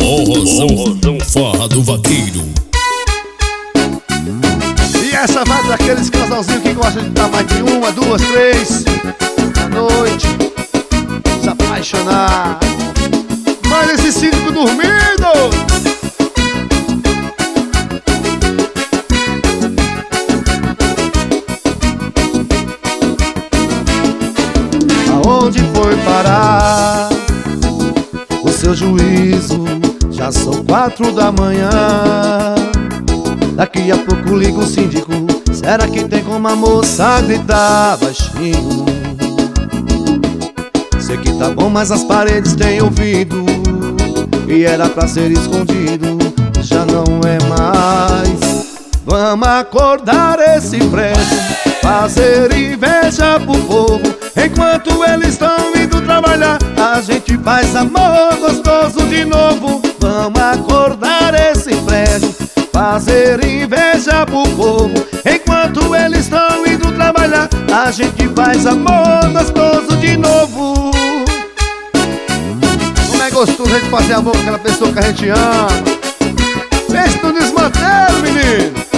Forrozão, farra do vaqueiro. E essa vai pra aqueles casalzinhos que gostam de dar mais de uma, duas, três à noite, se apaixonar. Mas esse cinco dormindo. Aonde foi parar o seu juízo? Já são 4 da manhã. Daqui a pouco liga o síndico. Será que tem como a moça gritar baixinho? Sei que tá bom, mas as paredes têm ouvido. E era pra ser escondido, já não é mais. Vamos acordar esse prédio, fazer inveja pro povo. Enquanto eles estão indo trabalhar, a gente faz amor gostoso de novo. Vamos acordar esse prédio, fazer inveja pro povo. Enquanto eles estão indo trabalhar, a gente faz amor gostoso de novo. Como é gostoso a gente fazer amor com aquela pessoa que a gente ama. Pense no desmantelo, menino.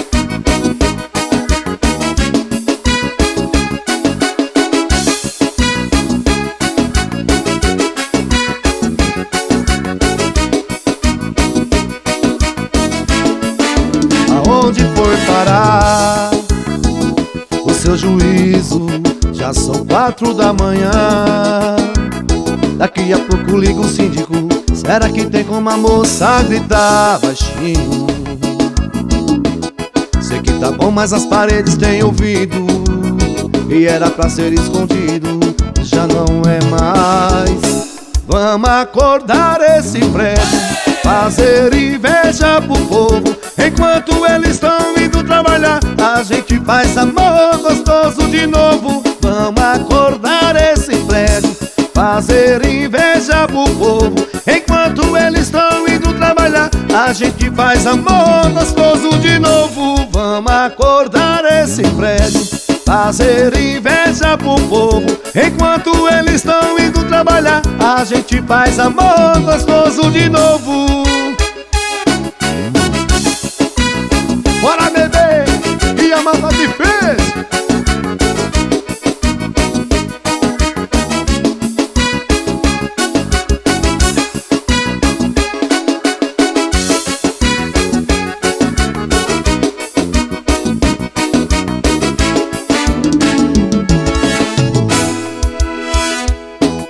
Aonde foi parar o seu juízo? Já são 4 da manhã. Daqui a pouco liga o síndico. Será que tem como a moça gritar baixinho? Sei que tá bom, mas as paredes têm ouvido. E era pra ser escondido, já não é mais. Vamos acordar esse prédio, fazer inveja pro povo. Enquanto eles estão indo trabalhar, a gente faz amor gostoso de novo. Vamos acordar esse prédio, fazer inveja pro povo. Enquanto eles estão indo trabalhar, a gente faz amor gostoso de novo. Vamos acordar esse prédio, fazer inveja pro povo. Enquanto eles estão indo trabalhar, a gente faz amor gostoso de novo.